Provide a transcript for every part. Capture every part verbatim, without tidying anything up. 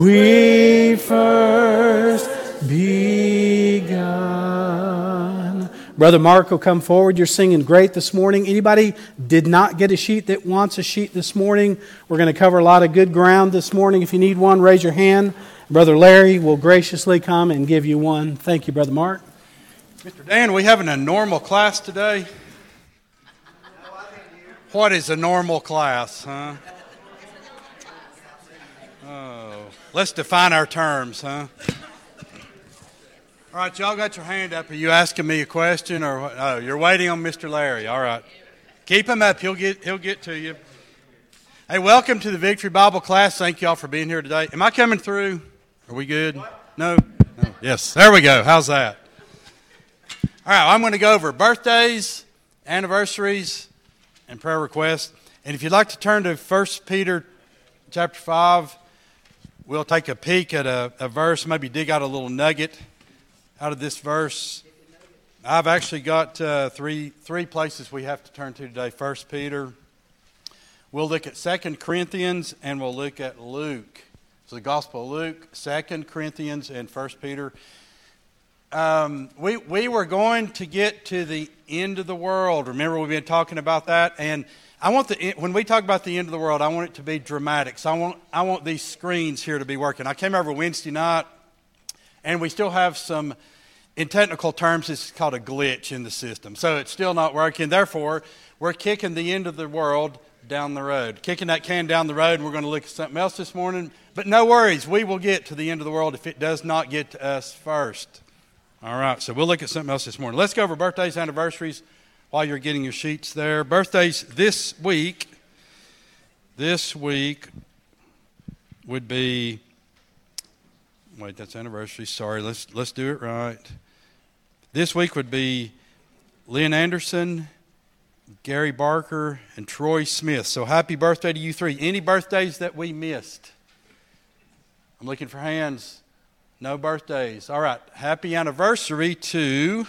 we first begun. Brother Mark will come forward. You're singing great this morning. Anybody did not get a sheet that wants a sheet this morning? We're going to cover a lot of good ground this morning. If you need one, raise your hand. Brother Larry will graciously come and give you one. Thank you, Brother Mark. Mister Dan, we having a normal class today? What is a normal class, huh? Oh, let's define our terms, huh? All right, y'all got your hand up. Are you asking me a question, or what? Oh, you're waiting on Mister Larry. All right, keep him up. He'll get he'll get to you. Hey, welcome to the Victory Bible class. Thank y'all for being here today. Am I coming through? Are we good? No? No. Yes. There we go. How's that? All right, I'm going to go over birthdays, anniversaries, and prayer requests. And if you'd like to turn to First Peter chapter five, we'll take a peek at a, a verse, maybe dig out a little nugget out of this verse. I've actually got uh, three three places we have to turn to today. First Peter. We'll look at Second Corinthians, and we'll look at Luke. So the Gospel of Luke, Second Corinthians, and First Peter. Um, we we were going to get to the end of the world. Remember, we've been talking about that, and I want the when we talk about the end of the world, I want it to be dramatic. So I want I want these screens here to be working. I came over Wednesday night, and we still have some. In technical terms, it's called a glitch in the system. So it's still not working. Therefore, we're kicking the end of the world down the road. Kicking that can down the road, and we're going to look at something else this morning. But no worries, we will get to the end of the world if it does not get to us first. All right, so we'll look at something else this morning. Let's go over birthdays, anniversaries while you're getting your sheets there. Birthdays this week, this week would be... Wait, that's anniversary. Sorry, let's let's do it right. This week would be Lynn Anderson, Gary Barker, and Troy Smith. So happy birthday to you three. Any birthdays that we missed? I'm looking for hands. No birthdays. All right. Happy anniversary to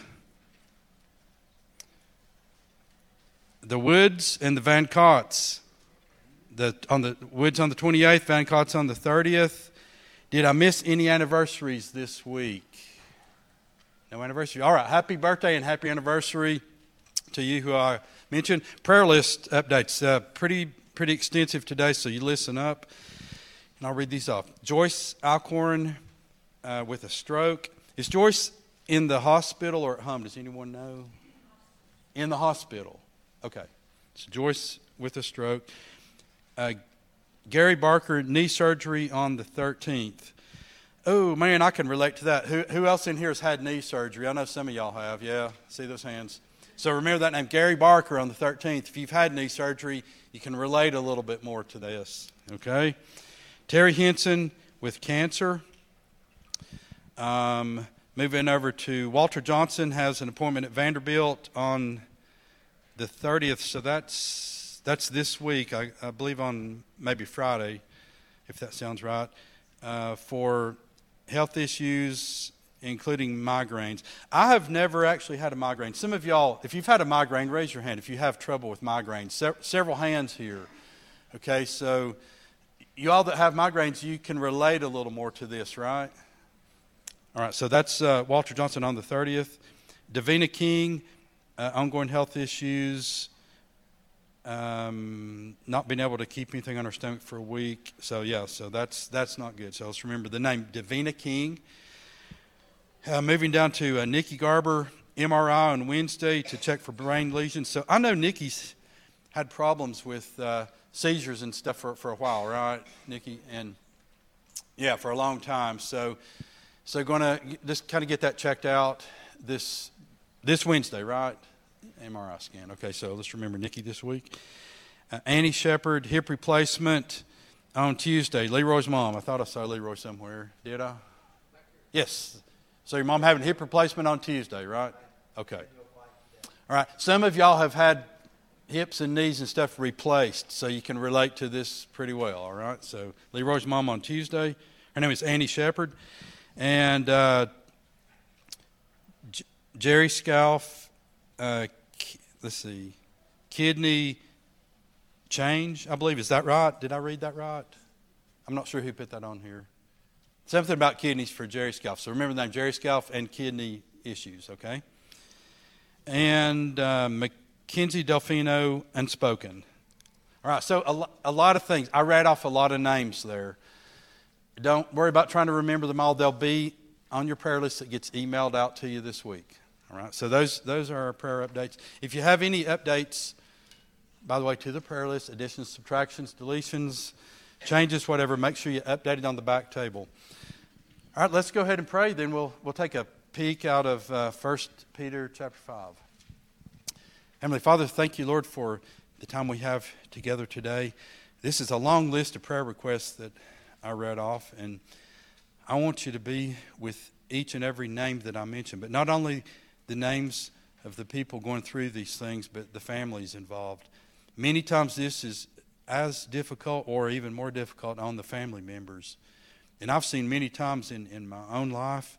the Woods and the Van Cotts. The on the Woods on the twenty-eighth, Van Cotts on the thirtieth. Did I miss any anniversaries this week? No anniversary. All right. Happy birthday and happy anniversary to you who I mentioned. Prayer list updates. Uh, pretty pretty extensive today, so you listen up. And I'll read these off. Joyce Alcorn uh, with a stroke. Is Joyce in the hospital or at home? Does anyone know? In the hospital. Okay. So Joyce with a stroke. Uh Gary Barker, knee surgery on the thirteenth. Oh, man, I can relate to that. Who, who else in here has had knee surgery? I know some of y'all have, yeah. See those hands? So remember that name, Gary Barker, on the thirteenth. If you've had knee surgery, you can relate a little bit more to this, okay? Terry Henson with cancer. Um, moving over to Walter Johnson has an appointment at Vanderbilt on the thirtieth, so that's... That's this week, I, I believe on maybe Friday, if that sounds right, uh, for health issues, including migraines. I have never actually had a migraine. Some of y'all, if you've had a migraine, raise your hand if you have trouble with migraines. Se- several hands here. Okay, so you all that have migraines, you can relate a little more to this, right? All right, so that's uh, Walter Johnson on the thirtieth. Davina King, uh, ongoing health issues. Um, not being able to keep anything on her stomach for a week. So, yeah, so that's that's not good. So let's remember the name, Davina King. Uh, moving down to uh, Nikki Garber, M R I on Wednesday to check for brain lesions. So I know Nikki's had problems with uh, seizures and stuff for, for a while, right, Nikki? And, yeah, for a long time. So so going to just kind of get that checked out this this Wednesday, right? M R I scan. Okay, so let's remember Nikki this week. Uh, Annie Shepard, hip replacement on Tuesday. Leroy's mom. I thought I saw Leroy somewhere. Did I? Yes. So your mom having hip replacement on Tuesday, right? Okay. All right. Some of y'all have had hips and knees and stuff replaced, so you can relate to this pretty well, all right? So Leroy's mom on Tuesday. Her name is Annie Shepard. And uh, J- Jerry Scalf, uh, let's see, kidney change, I believe. Is that right? Did I read that right? I'm not sure who put that on here. Something about kidneys for Jerry Scalf. So remember the name, Jerry Scalf and kidney issues, okay? And uh, Mackenzie Delfino, Unspoken. All right, so a, lo- a lot of things. I read off a lot of names there. Don't worry about trying to remember them all. They'll be on your prayer list that gets emailed out to you this week. All right, so those those are our prayer updates. If you have any updates, by the way, to the prayer list, additions, subtractions, deletions, changes, whatever, make sure you update it on the back table. All right, let's go ahead and pray. Then we'll we'll take a peek out of uh, First Peter chapter five. Heavenly Father, thank you, Lord, for the time we have together today. This is a long list of prayer requests that I read off, and I want you to be with each and every name that I mentioned, but not only the names of the people going through these things, but the families involved. Many times this is as difficult or even more difficult on the family members. And I've seen many times in, in my own life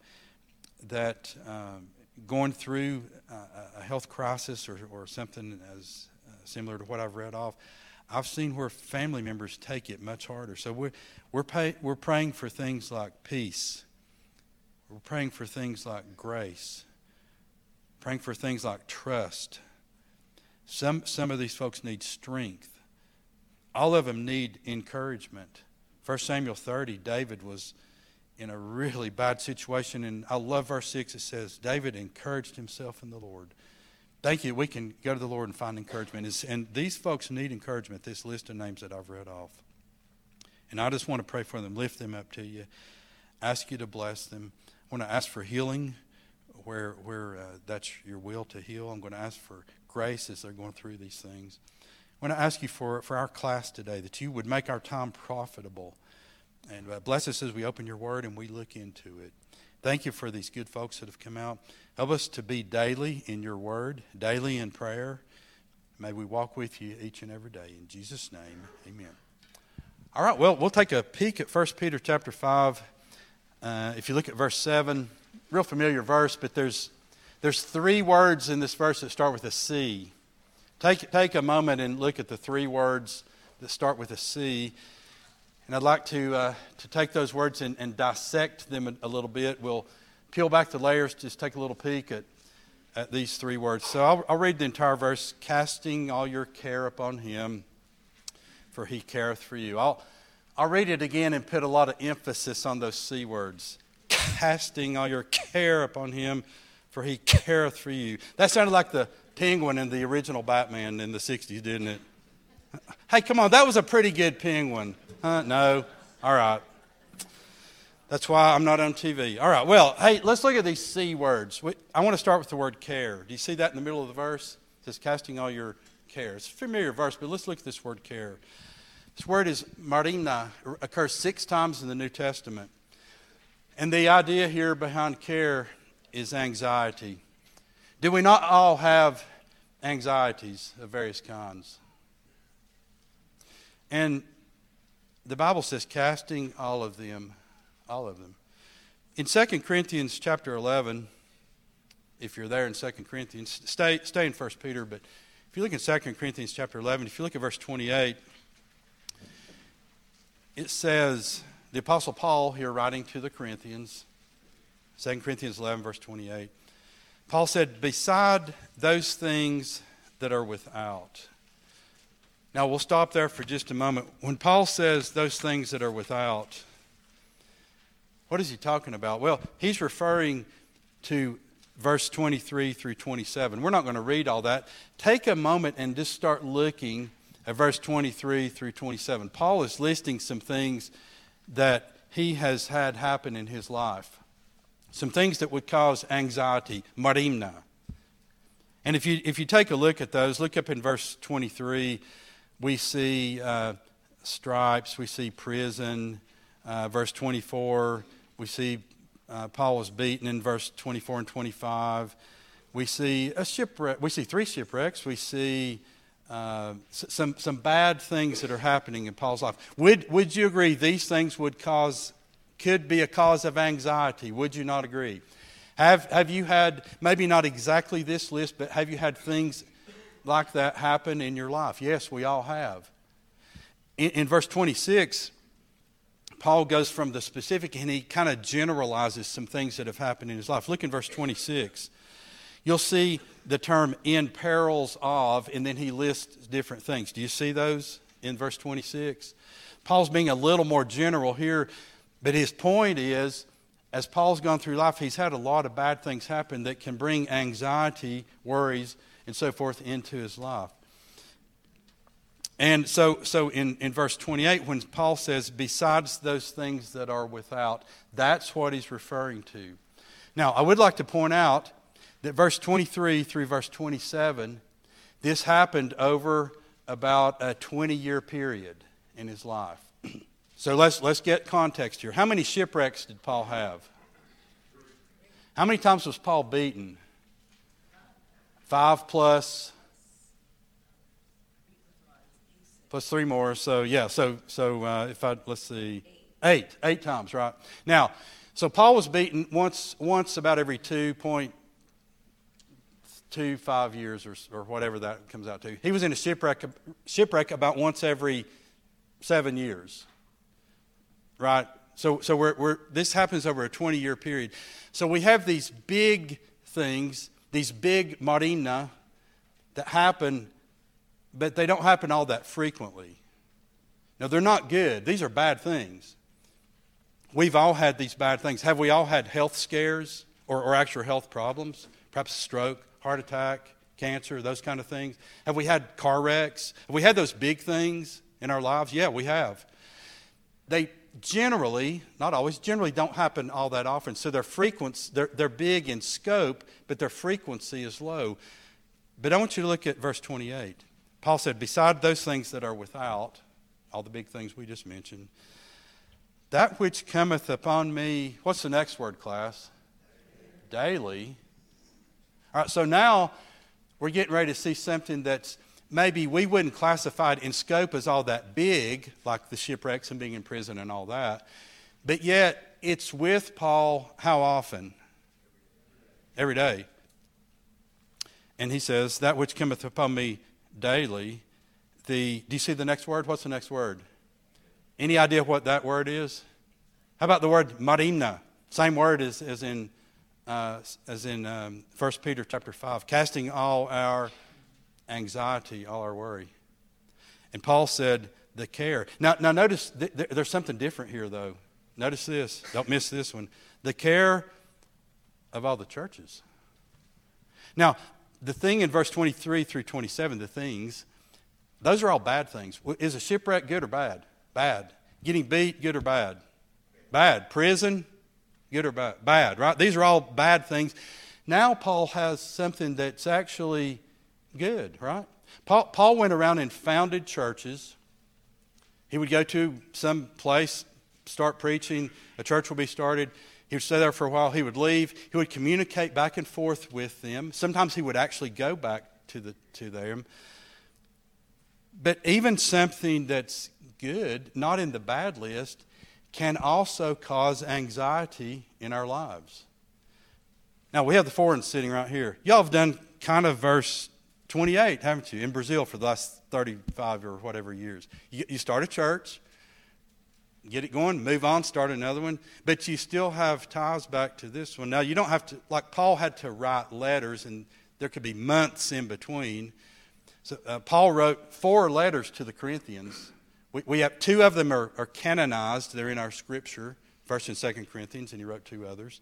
that um, going through a, a health crisis or, or something as uh, similar to what I've read off, I've seen where family members take it much harder. So we're we're, pay, we're praying for things like peace. We're praying for things like grace. Praying for things like trust. Some some of these folks need strength. All of them need encouragement. First Samuel thirty, David was in a really bad situation, and I love verse six. It says, David encouraged himself in the Lord. Thank you. We can go to the Lord and find encouragement. And these folks need encouragement, this list of names that I've read off. And I just want to pray for them, lift them up to you, ask you to bless them. I want to ask for healing where where uh, that's your will to heal. I'm going to ask for grace as they're going through these things. I want to ask you for, for our class today that you would make our time profitable. And uh, bless us as we open your word and we look into it. Thank you for these good folks that have come out. Help us to be daily in your word, daily in prayer. May we walk with you each and every day. In Jesus' name, amen. All right, well, we'll take a peek at First Peter chapter five. Uh, if you look at verse seven, real familiar verse, but there's there's three words in this verse that start with a C. Take, take a moment and look at the three words that start with a C. And I'd like to uh, to take those words and, and dissect them a, a little bit. We'll peel back the layers, just take a little peek at, at these three words. So I'll, I'll read the entire verse. Casting all your care upon him, for he careth for you. I'll, I'll read it again and put a lot of emphasis on those C words. Casting all your care upon him, for he careth for you. That sounded like the penguin in the original Batman in the sixties, didn't it? Hey, come on, that was a pretty good penguin. Huh? No? All right. That's why I'm not on T V. All right, well, hey, let's look at these C words. We, I want to start with the word care. Do you see that in the middle of the verse? It says, casting all your care. It's a familiar verse, but let's look at this word care. This word is marimna. It occurs six times in the New Testament. And the idea here behind care is anxiety. Do we not all have anxieties of various kinds? And the Bible says casting all of them, all of them. In Second Corinthians chapter eleven, if you're there in Second Corinthians, stay stay in First Peter, but if you look in Second Corinthians chapter eleven, if you look at verse twenty-eight, it says, the Apostle Paul here writing to the Corinthians, Second Corinthians eleven, verse twenty-eight, Paul said, beside those things that are without. Now, we'll stop there for just a moment. When Paul says those things that are without, what is he talking about? Well, he's referring to verse twenty-three through twenty-seven. We're not going to read all that. Take a moment and just start looking at verse twenty-three through twenty-seven. Paul is listing some things that he has had happen in his life. Some things that would cause anxiety, marimna. And if you if you take a look at those, look up in verse twenty-three. We see uh, stripes, we see prison. Uh, verse twenty-four, we see uh, Paul was beaten in verse twenty-four and twenty-five. We see a shipwreck. We see three shipwrecks. We see uh, some some bad things that are happening in Paul's life. Would would you agree these things would cause could be a cause of anxiety? Would you not agree? Have have you had maybe not exactly this list, but have you had things like that happen in your life? Yes, we all have. In, in verse twenty-six, Paul goes from the specific and he kind of generalizes some things that have happened in his life. Look in verse twenty-six. You'll see the term in perils of, and then he lists different things. Do you see those in verse twenty-six? Paul's being a little more general here, but his point is, as Paul's gone through life, he's had a lot of bad things happen that can bring anxiety, worries, and so forth into his life. And so so in, in verse twenty-eight, when Paul says, besides those things that are without, that's what he's referring to. Now, I would like to point out that verse twenty-three through verse twenty-seven, this happened over about a twenty-year period in his life. So let's let's get context here. How many shipwrecks did Paul have? How many times was Paul beaten? Five plus plus three more. So yeah. So so uh, if I let's see, eight eight times, right? Now, so Paul was beaten once once about every two point two five years or or whatever that comes out to. He was in a shipwreck shipwreck about once every seven years. Right? So so we're we're this happens over a twenty-year period. So we have these big things, these big marina that happen, but they don't happen all that frequently. Now, they're not good. These are bad things. We've all had these bad things. Have we all had health scares or, or actual health problems? Perhaps a stroke, heart attack, cancer, those kind of things. Have we had car wrecks? Have we had those big things in our lives? Yeah, we have. They generally, not always, generally don't happen all that often. So their frequency, they're, they're big in scope, but their frequency is low. But I want you to look at verse twenty-eight. Paul said, beside those things that are without, all the big things we just mentioned, that which cometh upon me, what's the next word, class? Daily. All right, so now we're getting ready to see something that's maybe we wouldn't classify it in scope as all that big, like the shipwrecks and being in prison and all that. But yet, it's with Paul how often? Every day. And he says, that which cometh upon me daily. The, do you see the next word? What's the next word? Any idea what that word is? How about the word marina? Same word as, as in, uh, as in um, First Peter chapter five. Casting all our anxiety, all our worry. And Paul said, the care. Now, now notice, th- th- there's something different here, though. Notice this. Don't miss this one. The care of all the churches. Now, the thing in verse twenty-three through twenty-seven, the things, those are all bad things. Is a shipwreck good or bad? Bad. Getting beat, good or bad? Bad. Prison, good or bad? Bad, right? These are all bad things. Now Paul has something that's actually good, right? Paul, Paul went around and founded churches. He would go to some place, start preaching, a church would be started. He would stay there for a while. He would leave. He would communicate back and forth with them. Sometimes he would actually go back to the to them. But even something that's good, not in the bad list, can also cause anxiety in our lives. Now, we have the foreigners sitting right here. Y'all have done kind of verse twenty-eight, haven't you, in Brazil for the last thirty-five or whatever years. You, you start a church, get it going, move on, start another one, but you still have ties back to this one. Now, you don't have to, like Paul had to write letters, and there could be months in between. So uh, Paul wrote four letters to the Corinthians. We, we have two of them are, are canonized. They're in our scripture, First and Second Corinthians, and he wrote two others.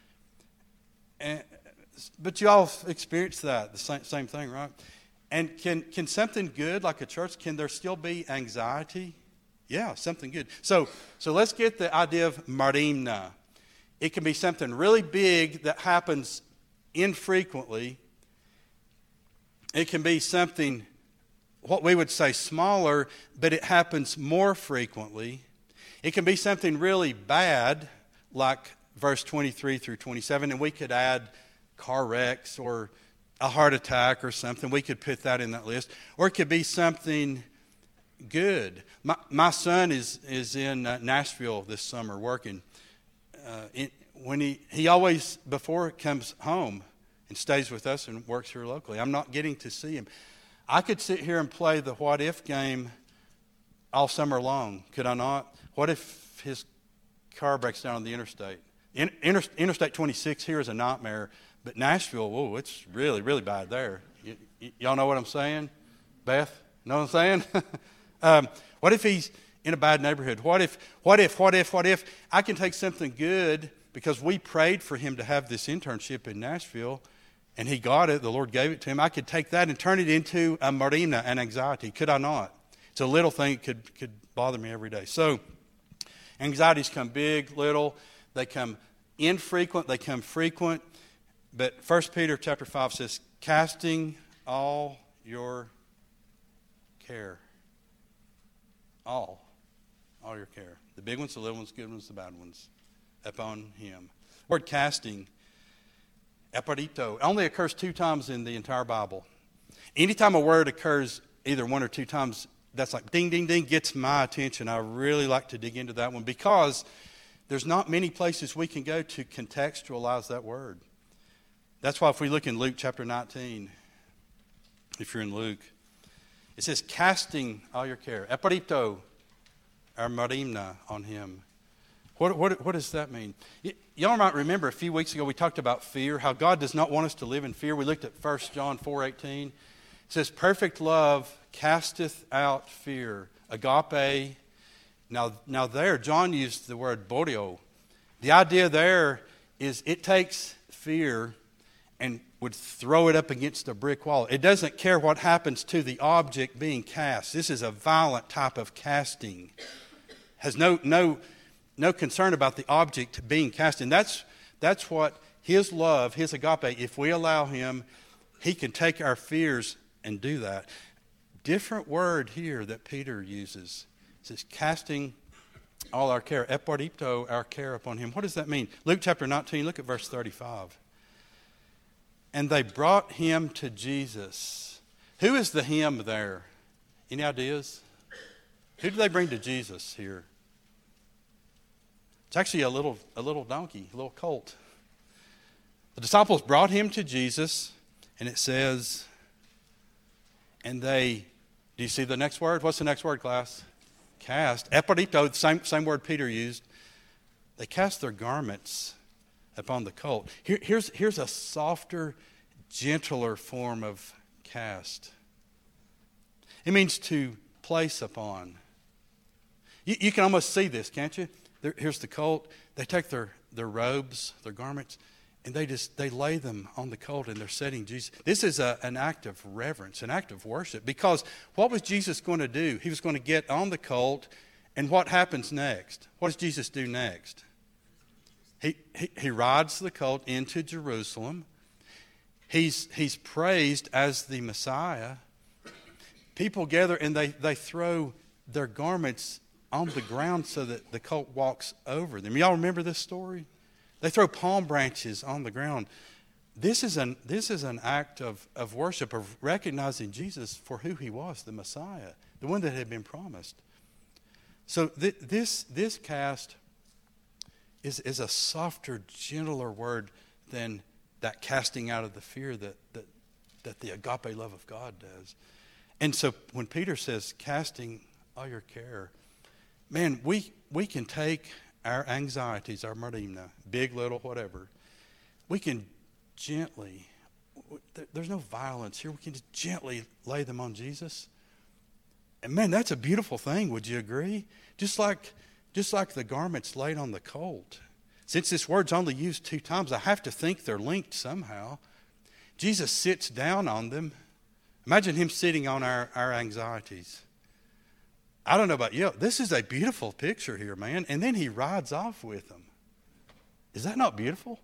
And, but you all experienced that, the same, same thing, right? And can can something good like a church, can there still be anxiety? Yeah, something good. So so let's get the idea of marina. It can be something really big that happens infrequently. It can be something, what we would say smaller, but it happens more frequently. It can be something really bad, like verse twenty-three through twenty-seven, and we could add car wrecks or a heart attack or something. We could put that in that list. Or it could be something good. My, my son is, is in uh, Nashville this summer working. Uh, it, when he, he always, before he comes home and stays with us and works here locally, I'm not getting to see him. I could sit here and play the what if game all summer long, could I not? What if if his car breaks down on the interstate. In, inter, Interstate twenty-six here is a nightmare, but Nashville, whoa, it's really, really bad there. Y- y- y'all know what I'm saying? Beth, know what I'm saying? um, what if he's in a bad neighborhood? What if, what if, what if, what if I can take something good because we prayed for him to have this internship in Nashville and he got it, the Lord gave it to him. I could take that and turn it into a marina, an anxiety. Could I not? It's a little thing that could, could bother me every day. So anxieties come big, little. They come infrequent. They come frequent. But First Peter chapter five says, casting all your care. All. All your care. The big ones, the little ones, the good ones, the bad ones. Upon him. The word casting, eparito, only occurs two times in the entire Bible. Anytime a word occurs either one or two times, that's like ding, ding, ding, gets my attention. I really like to dig into that one because there's not many places we can go to contextualize that word. That's why if we look in Luke chapter nineteen, if you're in Luke, it says, casting all your care. Eparito, our marimna, on him. What, what, what does that mean? Y- y'all might remember a few weeks ago we talked about fear, how God does not want us to live in fear. We looked at First John four eighteen. It says, perfect love casteth out fear. Agape. Now, now there, John used the word borio. The idea there is it takes fear and would throw it up against a brick wall. It doesn't care what happens to the object being cast. This is a violent type of casting. Has no no no concern about the object being cast. And that's that's what his love, his agape, if we allow him, he can take our fears and do that. Different word here that Peter uses. It says casting all our care. Eparito, our care upon him. What does that mean? Luke chapter nineteen, look at verse thirty-five. And they brought him to Jesus. Who is the him there? Any ideas? Who did they bring to Jesus here? It's actually a little, a little donkey, a little colt. The disciples brought him to Jesus, and it says, and they, do you see the next word? What's the next word, class? Cast. Eparito, the same, same word Peter used. They cast their garments upon the colt. Here, here's, here's a softer, gentler form of cast. It means to place upon. You, you can almost see this, can't you? There, here's the colt. They take their, their robes, their garments, and they just they lay them on the colt and they're setting Jesus. This is a, an act of reverence, an act of worship. Because what was Jesus going to do? He was going to get on the colt, and what happens next? What does Jesus do next? He, he, he rides the colt into Jerusalem. He's, he's praised as the Messiah. People gather and they, they throw their garments on the ground so that the colt walks over them. Y'all remember this story? They throw palm branches on the ground. This is an, this is an act of, of worship, of recognizing Jesus for who he was, the Messiah, the one that had been promised. So th- this, this cast is, is a softer, gentler word than that casting out of the fear that, that, that the agape love of God does. And so when Peter says, casting all your care, man, we, we can take our anxieties, our marimna, big, little, whatever, we can gently, there's no violence here, we can just gently lay them on Jesus. And man, that's a beautiful thing, would you agree? Just like, just like the garments laid on the colt. Since this word's only used two times, I have to think they're linked somehow. Jesus sits down on them. Imagine him sitting on our, our anxieties. I don't know about you. This is a beautiful picture here, man. And then he rides off with them. Is that not beautiful?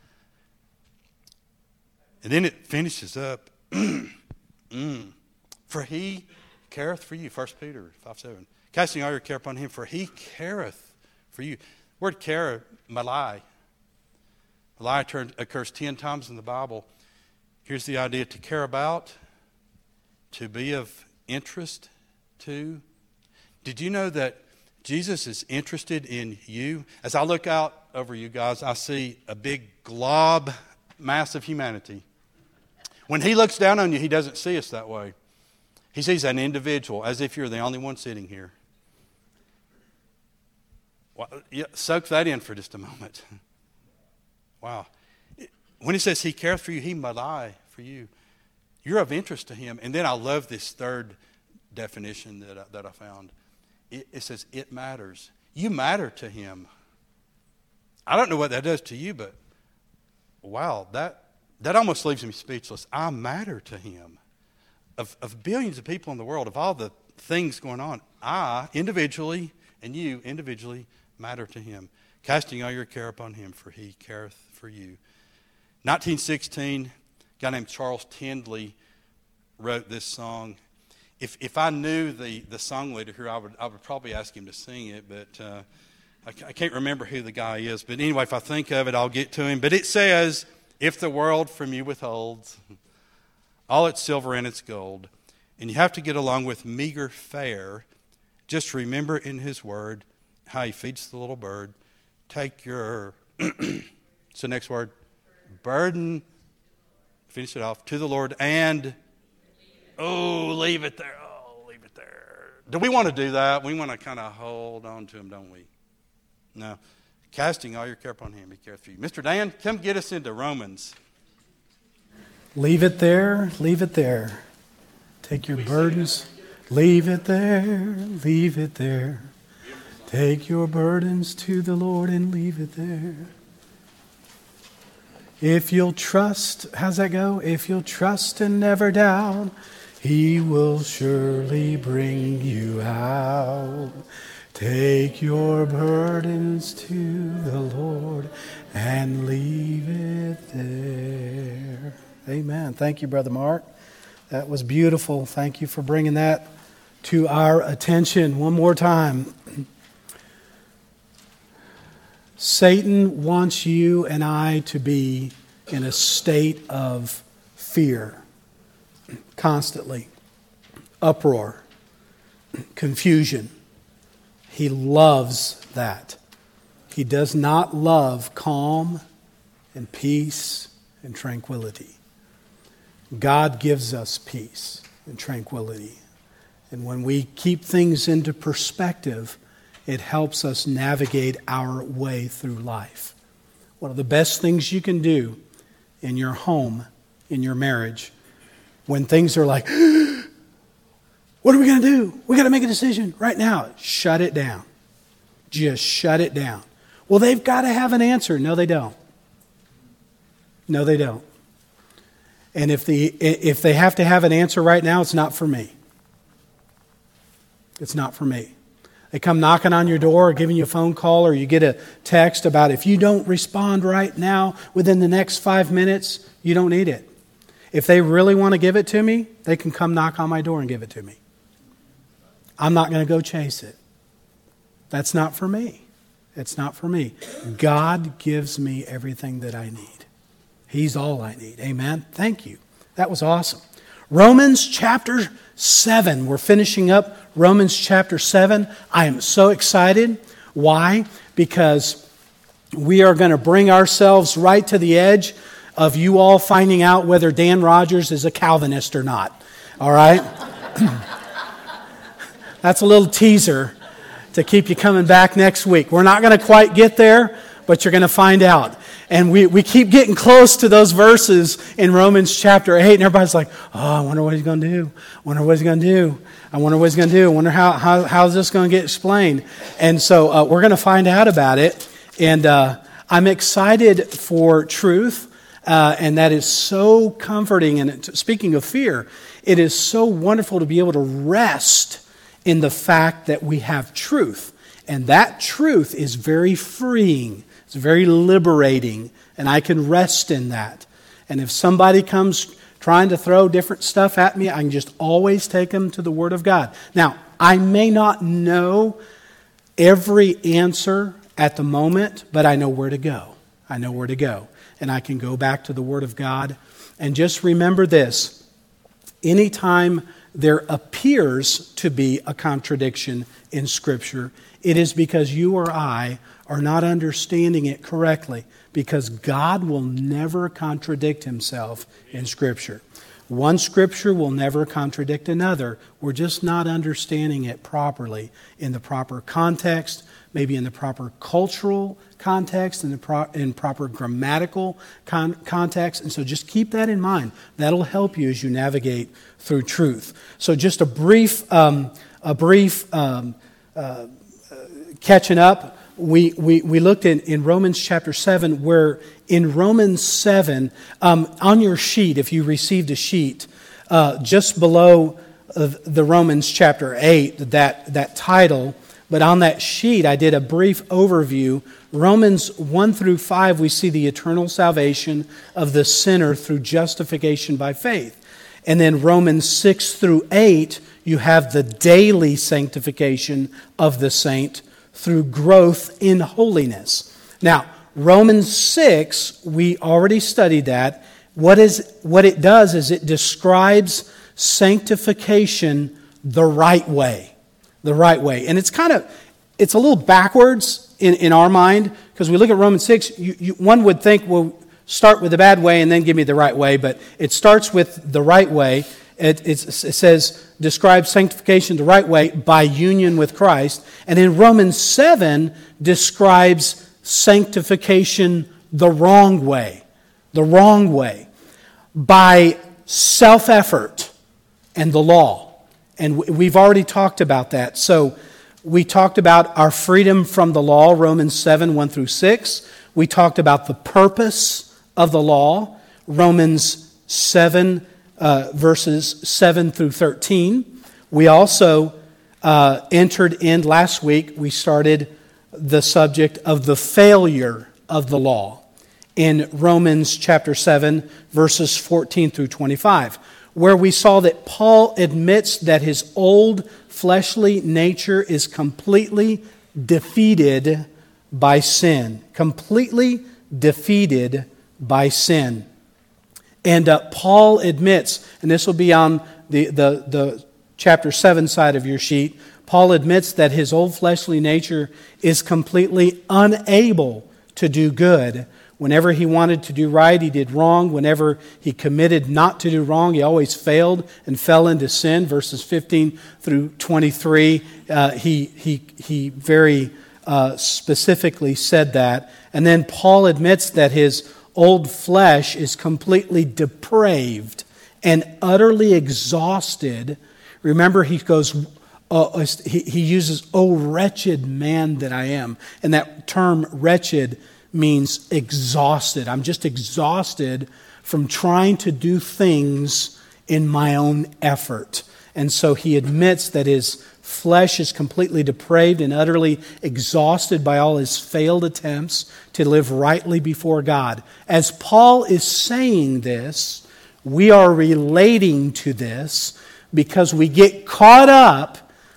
And then it finishes up. mm. For he careth for you. First Peter five seven. Casting all your care upon him, for he careth for you. Word care, malai. Malai turn, occurs ten times in the Bible. Here's the idea: to care about, to be of interest to. Did you know that Jesus is interested in you? As I look out over you guys, I see a big glob mass of humanity. When he looks down on you, he doesn't see us that way. He sees an individual, as if you're the only one sitting here. Well, yeah, soak that in for just a moment. Wow. When he says he cares for you, he malai for you. You're of interest to him. And then I love this third definition that I, that I found. It, it says it matters. You matter to him. I don't know what that does to you, but wow, that that almost leaves me speechless. I matter to him. Of, of billions of people in the world, of all the things going on, I individually and you individually matter to him. Casting all your care upon him, for he careth for you. nineteen sixteen, a guy named Charles Tindley wrote this song. If if I knew the, the song leader here, I would I would probably ask him to sing it, but uh, I, I can't remember who the guy is. But anyway, if I think of it, I'll get to him. But it says, if the world from you withholds all its silver and its gold, and you have to get along with meager fare, just remember in his word how he feeds the little bird. Take your, so next word, burden, finish it off, to the Lord, and, oh, leave it there. Oh, leave it there. Do we want to do that? We want to kind of hold on to him, don't we? No. Casting all your care upon him, he cares for you. Mister Dan, come get us into Romans. Leave it there, leave it there. Take your burdens, leave it there, leave it there. Take your burdens to the Lord and leave it there. If you'll trust, how's that go? If you'll trust and never doubt, he will surely bring you out. Take your burdens to the Lord and leave it there. Amen. Thank you, Brother Mark. That was beautiful. Thank you for bringing that to our attention one more time. Satan wants you and I to be in a state of fear, constantly, uproar, confusion. He loves that. He does not love calm and peace and tranquility. God gives us peace and tranquility. And when we keep things into perspective, it helps us navigate our way through life. One of the best things you can do in your home, in your marriage, when things are like, what are we going to do? We got to make a decision right now. Shut it down. Just shut it down. Well, they've got to have an answer. No, they don't. No, they don't. And if the if they have to have an answer right now, it's not for me. It's not for me. They come knocking on your door or giving you a phone call, or you get a text about if you don't respond right now within the next five minutes, you don't need it. If they really want to give it to me, they can come knock on my door and give it to me. I'm not going to go chase it. That's not for me. It's not for me. God gives me everything that I need. He's all I need. Amen. Thank you. That was awesome. Romans chapter seven. We're finishing up Romans chapter seven. I am so excited. Why? Because we are going to bring ourselves right to the edge of you all finding out whether Dan Rogers is a Calvinist or not. All right? That's a little teaser to keep you coming back next week. We're not going to quite get there, but you're going to find out. And we, we keep getting close to those verses in Romans chapter eight, and everybody's like, oh, I wonder what he's going to do. I wonder what he's going to do. I wonder what he's going to do. I wonder how, how how's this going to get explained. And so uh, we're going to find out about it. And uh, I'm excited for truth, uh, and that is so comforting. And it, speaking of fear, it is so wonderful to be able to rest in the fact that we have truth. And that truth is very freeing. It's very liberating, and I can rest in that. And if somebody comes trying to throw different stuff at me, I can just always take them to the Word of God. Now, I may not know every answer at the moment, but I know where to go. I know where to go. And I can go back to the Word of God. And just remember this. Anytime there appears to be a contradiction in Scripture, it is because you or I are not understanding it correctly, because God will never contradict himself in Scripture. One Scripture will never contradict another. We're just not understanding it properly in the proper context, maybe in the proper cultural context, in the pro- in proper grammatical con- context. And so just keep that in mind. That'll help you as you navigate through truth. So just a brief, um, a brief um, uh, catching up. We, we, we looked in, in Romans chapter seven, where in Romans seven, um, on your sheet, if you received a sheet, uh, just below uh, the Romans chapter eight, that, that title, but on that sheet I did a brief overview. Romans one through five, we see the eternal salvation of the sinner through justification by faith. And then Romans six through eight, you have the daily sanctification of the saint through growth in holiness. Now, Romans six, we already studied that. What is what it does is it describes sanctification the right way. The right way. And it's kind of, it's a little backwards in, in our mind, because we look at Romans six, you, you, one would think, well, start with the bad way and then give me the right way, but it starts with the right way. It, it says, describes sanctification the right way by union with Christ. And in Romans seven, describes sanctification the wrong way. The wrong way. By self-effort and the law. And we've already talked about that. So we talked about our freedom from the law, Romans seven, one through six. We talked about the purpose of the law, Romans seven, Uh, verses seven through thirteen. We also uh, entered in last week, we started the subject of the failure of the law in Romans chapter seven, verses fourteen through twenty-five, where we saw that Paul admits that his old fleshly nature is completely defeated by sin. Completely defeated by sin. And uh, Paul admits, and this will be on the, the, the chapter seven side of your sheet, Paul admits that his old fleshly nature is completely unable to do good. Whenever he wanted to do right, he did wrong. Whenever he committed not to do wrong, he always failed and fell into sin. Verses fifteen through twenty-three, uh, he, he, he very uh, specifically said that. And then Paul admits that his old flesh is completely depraved and utterly exhausted. Remember, he goes, uh, he, he uses, "Oh, wretched man that I am." And that term wretched means exhausted. I'm just exhausted from trying to do things in my own effort. And so he admits that his flesh is completely depraved and utterly exhausted by all his failed attempts to live rightly before God. As Paul is saying this, we are relating to this because we get caught up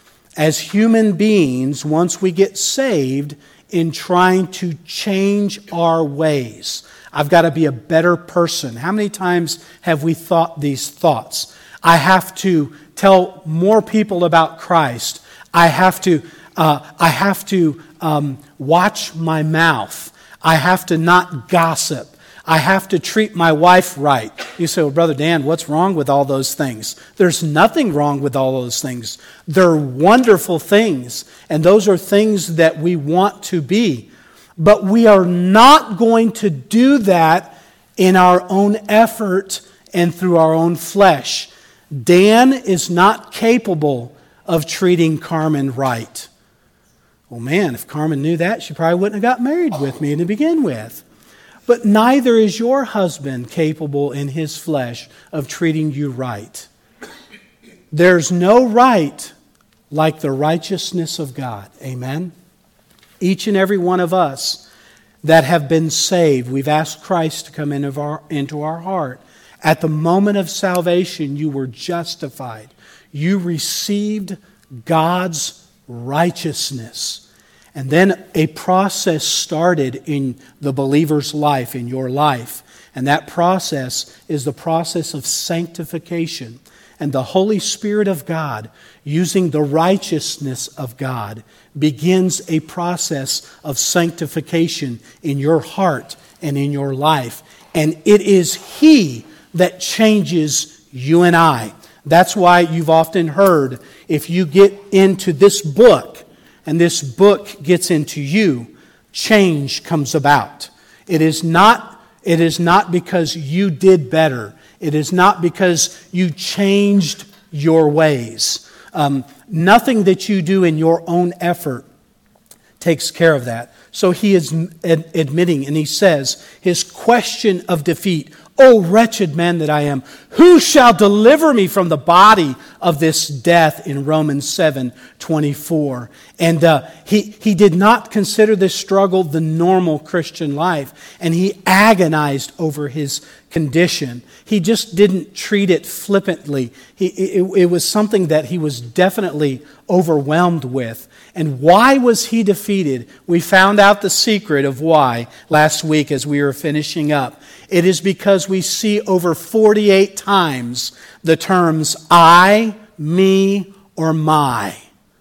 as human beings once we get saved in trying to change our ways. I've got to be a better person. How many times have we thought these thoughts? I have to tell more people about Christ. I have to, uh, I have to um, watch my mouth. I have to not gossip. I have to treat my wife right. You say, "Well, Brother Dan, what's wrong with all those things?" There's nothing wrong with all those things. They're wonderful things, and those are things that we want to be. But we are not going to do that in our own effort and through our own flesh. Dan is not capable of treating Carmen right. Well, man, if Carmen knew that, she probably wouldn't have got married with me to begin with. But neither is your husband capable in his flesh of treating you right. There's no right like the righteousness of God. Amen? Each and every one of us that have been saved, we've asked Christ to come into our, into our heart. At the moment of salvation, you were justified. You received God's righteousness. And then a process started in the believer's life, in your life. And that process is the process of sanctification. And the Holy Spirit of God, using the righteousness of God, begins a process of sanctification in your heart and in your life. And it is He that changes you and I. That's why you've often heard, if you get into this book, and this book gets into you, change comes about. It is not, it is not because you did better. It is not because you changed your ways. Um, nothing that you do in your own effort takes care of that. So he is ad- admitting, and he says, his question of defeat, "O wretched man that I am, who shall deliver me from the body of this death?" in Romans seven twenty-four. And uh, he, he did not consider this struggle the normal Christian life, and he agonized over his condition. He just didn't treat it flippantly. He, it, it was something that he was definitely overwhelmed with. And why was he defeated? We found out the secret of why last week as we were finishing up. It is because we see over forty-eight times the terms I, me, or my.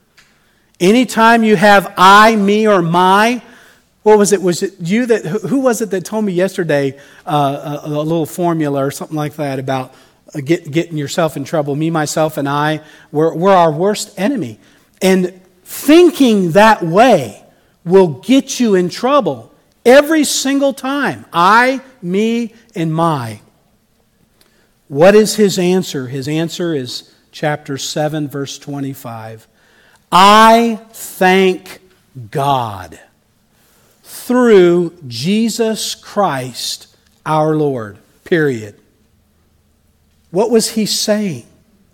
Anytime you have I, me, or my, what was it? Was it you that, who was it that told me yesterday uh, a, a little formula or something like that about get, getting yourself in trouble? Me, myself, and I, we're, we're our worst enemy. And thinking that way will get you in trouble every single time. I, me, and my. What is his answer? His answer is chapter seven, verse twenty-five. I thank God through Jesus Christ our Lord. Period. What was he saying?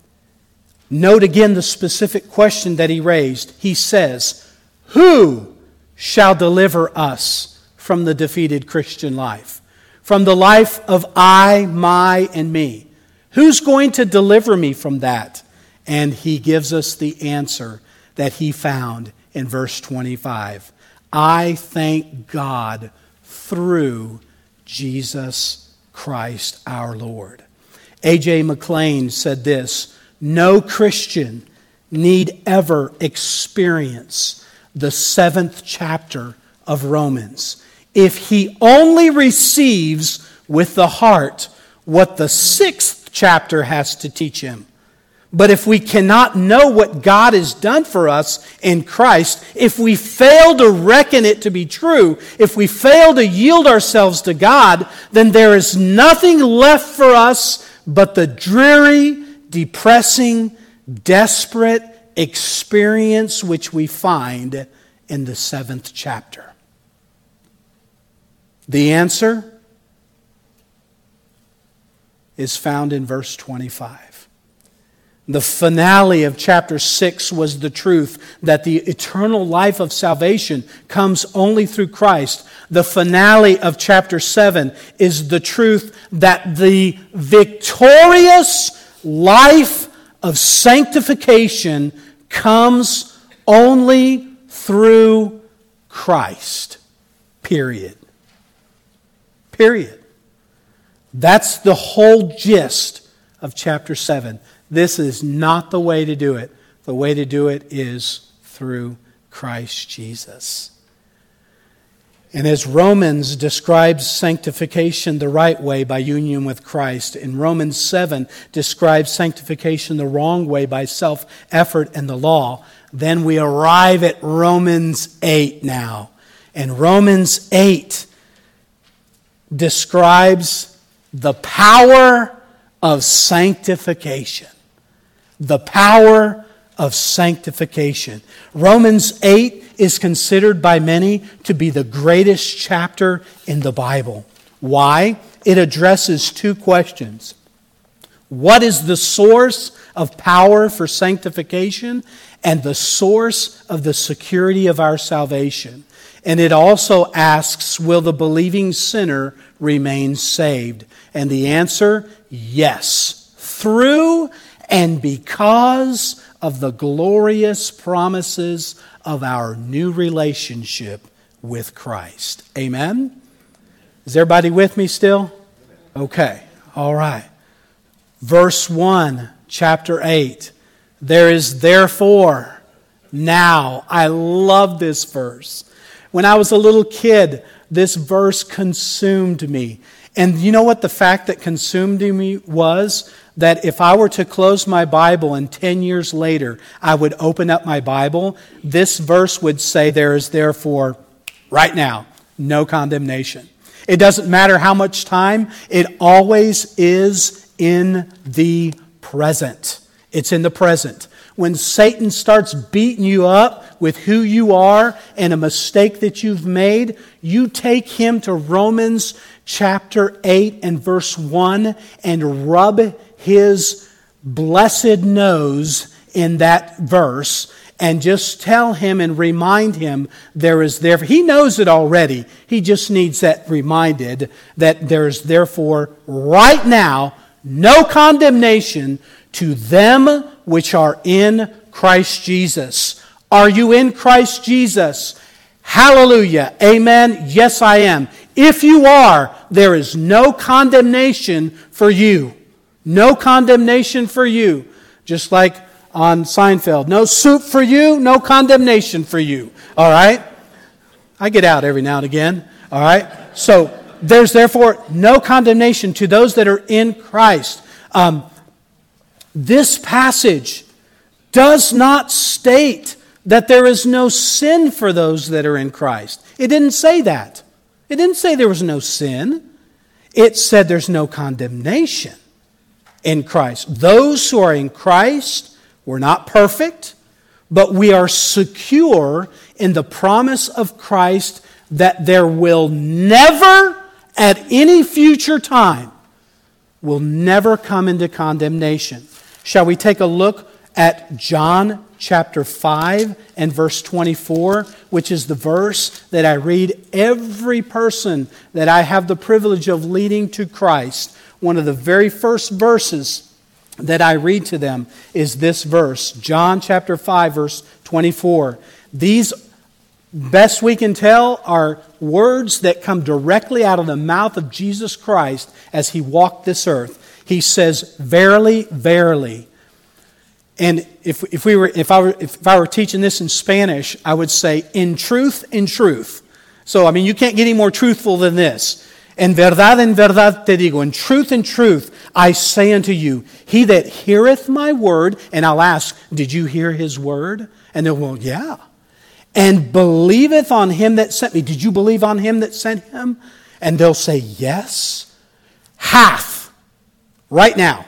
Note again the specific question that he raised. He says, who shall deliver us from the defeated Christian life? From the life of I, my, and me? Who's going to deliver me from that? And he gives us the answer that he found in verse twenty-five. I thank God through Jesus Christ our Lord. A J McLean said this, no Christian need ever experience the seventh chapter of Romans if he only receives with the heart what the sixth chapter has to teach him. But if we cannot know what God has done for us in Christ, if we fail to reckon it to be true, if we fail to yield ourselves to God, then there is nothing left for us but the dreary, depressing, desperate experience which we find in the seventh chapter. The answer is found in verse twenty-five. The finale of chapter six was the truth that the eternal life of salvation comes only through Christ. The finale of chapter seven is the truth that the victorious life of sanctification comes only through Christ. Period. Period. That's the whole gist of chapter seven. This is not the way to do it. The way to do it is through Christ Jesus. And as Romans describes sanctification the right way by union with Christ, and Romans seven describes sanctification the wrong way by self-effort and the law, then we arrive at Romans eight now. And Romans eight describes the power of sanctification. The power of sanctification. Romans eight is considered by many to be the greatest chapter in the Bible. Why? It addresses two questions. What is the source of power for sanctification and the source of the security of our salvation? And it also asks, will the believing sinner remain saved? And the answer, yes. Through and because of the glorious promises of our new relationship with Christ. Amen? Is everybody with me still? Okay. All right. Verse one, chapter eight. There is therefore now. I love this verse. When I was a little kid, this verse consumed me. And you know what the fact that consumed me was? That if I were to close my Bible and ten years later I would open up my Bible, this verse would say there is therefore, right now, no condemnation. It doesn't matter how much time, it always is in the present. It's in the present. When Satan starts beating you up with who you are and a mistake that you've made, you take him to Romans chapter eight and verse one and rub his blessed nose in that verse and just tell him and remind him there is there. He knows it already. He just needs that reminded that there is therefore right now no condemnation to them which are in Christ Jesus. Are you in Christ Jesus? Hallelujah. Amen. Yes, I am. If you are, there is no condemnation for you. No condemnation for you. Just like on Seinfeld. No soup for you, no condemnation for you. All right? I get out every now and again. All right? So, there's therefore no condemnation to those that are in Christ. Um, this passage does not state that there is no sin for those that are in Christ. It didn't say that. It didn't say there was no sin. It said there's no condemnation in Christ. Those who are in Christ, we're not perfect, but we are secure in the promise of Christ that there will never, at any future time, will never come into condemnation. Shall we take a look at John chapter five and verse twenty-four, which is the verse that I read every person that I have the privilege of leading to Christ. One of the very first verses that I read to them is this verse, John chapter five, verse twenty-four. These, best we can tell, are words that come directly out of the mouth of Jesus Christ as He walked this earth. He says, "Verily, verily." And if if we were if I were if I were teaching this in Spanish, I would say, "In truth, in truth." So I mean, you can't get any more truthful than this. En verdad, en verdad te digo, in truth, in truth, I say unto you, he that heareth my word, and I'll ask, did you hear his word? And they'll, well, yeah. And believeth on him that sent me. Did you believe on him that sent him? And they'll say, yes. Hath, right now,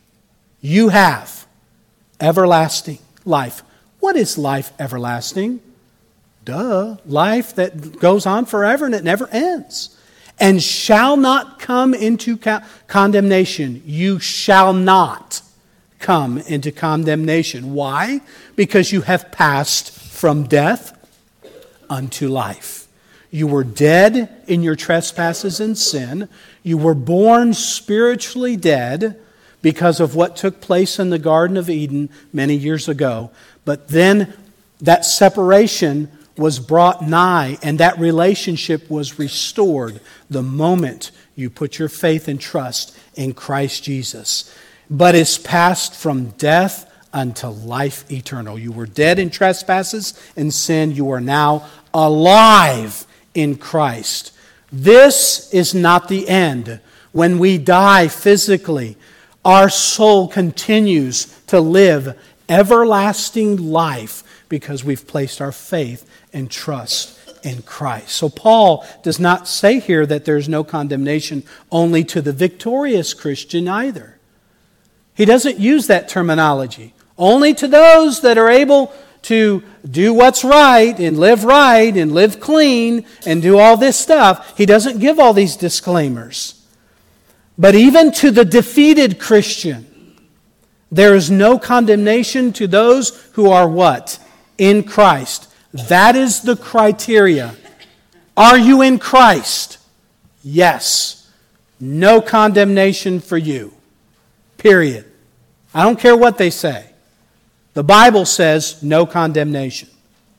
you have everlasting life. What is life everlasting? Duh, life that goes on forever and it never ends. And shall not come into co- condemnation. You shall not come into condemnation. Why? Because you have passed from death unto life. You were dead in your trespasses and sin. You were born spiritually dead because of what took place in the Garden of Eden many years ago. But then that separation was brought nigh, and that relationship was restored the moment you put your faith and trust in Christ Jesus. But it's passed from death unto life eternal. You were dead in trespasses and sin. You are now alive in Christ. This is not the end. When we die physically, our soul continues to live everlasting life because we've placed our faith and trust in Christ. So Paul does not say here that there's no condemnation only to the victorious Christian either. He doesn't use that terminology. Only to those that are able to do what's right and live right and live clean and do all this stuff. He doesn't give all these disclaimers. But even to the defeated Christian, there is no condemnation to those who are what? In Christ. That is the criteria. Are you in Christ? Yes. No condemnation for you. Period. I don't care what they say. The Bible says no condemnation.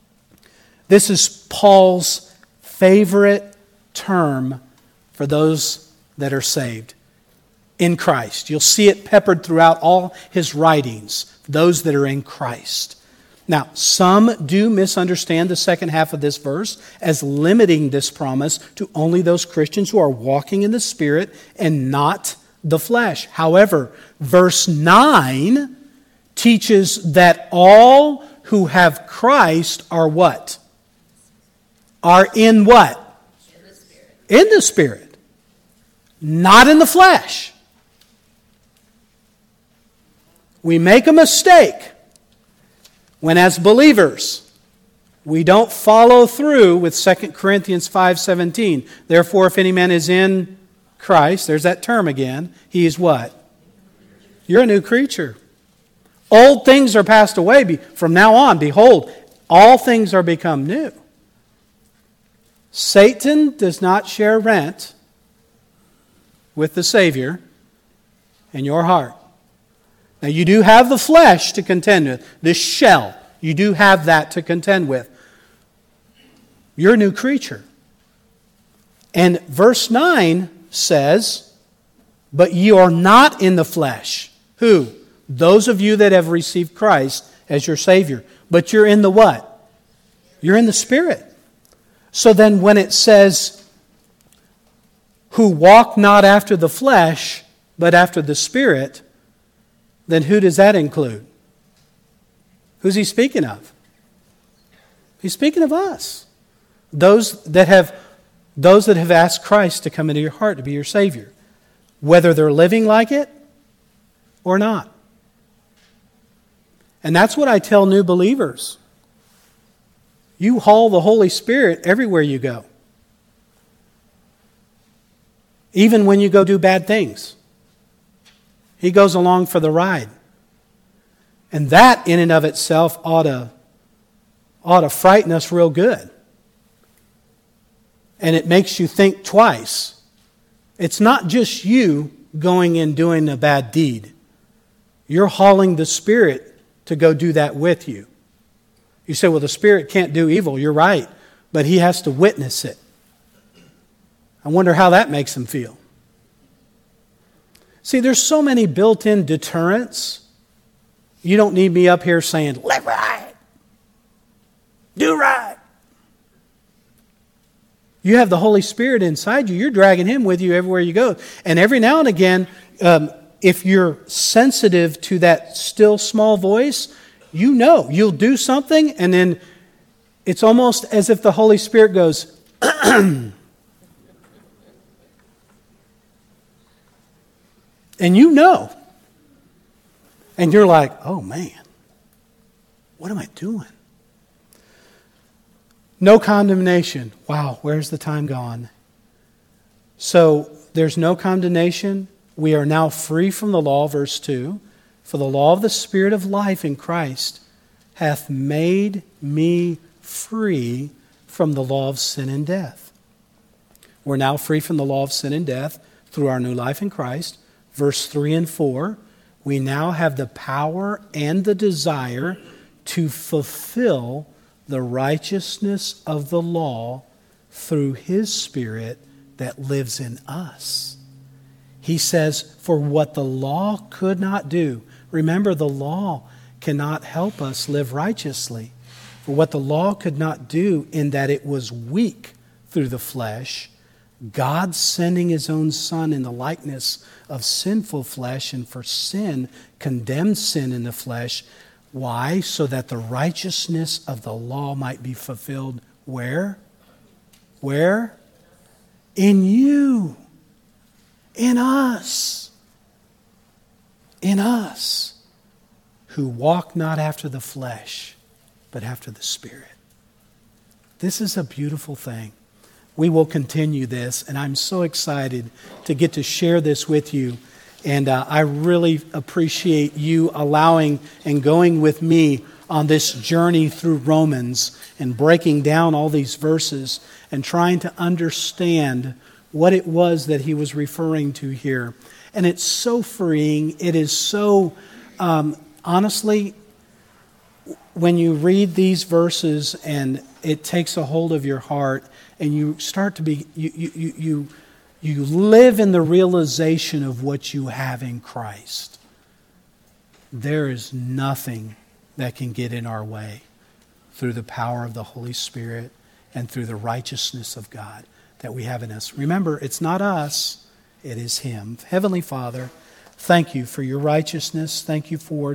This is Paul's favorite term for those that are saved in Christ. You'll see it peppered throughout all his writings, those that are in Christ. Now, some do misunderstand the second half of this verse as limiting this promise to only those Christians who are walking in the Spirit and not the flesh. However, verse nine teaches that all who have Christ are what? Are in what? In the Spirit. In the Spirit. Not in the flesh. We make a mistake when, as believers, we don't follow through with Second Corinthians five seventeen. Therefore, if any man is in Christ, there's that term again, he is what? You're a new creature. Old things are passed away. From now on, behold, all things are become new. Satan does not share rent with the Savior in your heart. Now, you do have the flesh to contend with, this shell. You do have that to contend with. You're a new creature. And verse nine says, but ye are not in the flesh. Who? Those of you that have received Christ as your Savior. But you're in the what? You're in the Spirit. So then when it says, who walk not after the flesh, but after the Spirit, then who does that include? Who's he speaking of? He's speaking of us. Those that have, those that have asked Christ to come into your heart to be your Savior. Whether they're living like it or not. And that's what I tell new believers. You haul the Holy Spirit everywhere you go. Even when you go do bad things. He goes along for the ride. And that in and of itself ought to, ought to frighten us real good. And it makes you think twice. It's not just you going and doing a bad deed. You're hauling the Spirit to go do that with you. You say, well, the Spirit can't do evil. You're right. But He has to witness it. I wonder how that makes Him feel. See, there's so many built-in deterrents. You don't need me up here saying, live right. Do right. You have the Holy Spirit inside you. You're dragging Him with you everywhere you go. And every now and again, um, if you're sensitive to that still small voice, you know you'll do something and then it's almost as if the Holy Spirit goes, and you know. And you're like, oh man, what am I doing? No condemnation. Wow, where's the time gone? So there's no condemnation. We are now free from the law, verse two. For the law of the Spirit of life in Christ hath made me free from the law of sin and death. We're now free from the law of sin and death through our new life in Christ. Verse three and four, we now have the power and the desire to fulfill the righteousness of the law through His Spirit that lives in us. He says, for what the law could not do. Remember, the law cannot help us live righteously. For what the law could not do in that it was weak through the flesh, God sending His own Son in the likeness of sinful flesh and for sin, condemned sin in the flesh. Why? So that the righteousness of the law might be fulfilled. Where? Where? In you. In us. In us. Who walk not after the flesh, but after the Spirit. This is a beautiful thing. We will continue this, and I'm so excited to get to share this with you. And uh, I really appreciate you allowing and going with me on this journey through Romans and breaking down all these verses and trying to understand what it was that he was referring to here. And it's so freeing. It is so, um, honestly, when you read these verses and it takes a hold of your heart and you start to be, you you you you, you live in the realization of what you have in Christ. There is nothing that can get in our way through the power of the Holy Spirit and through the righteousness of God that we have in us. Remember, it's not us, it is Him. Heavenly Father, thank you for your righteousness. Thank you for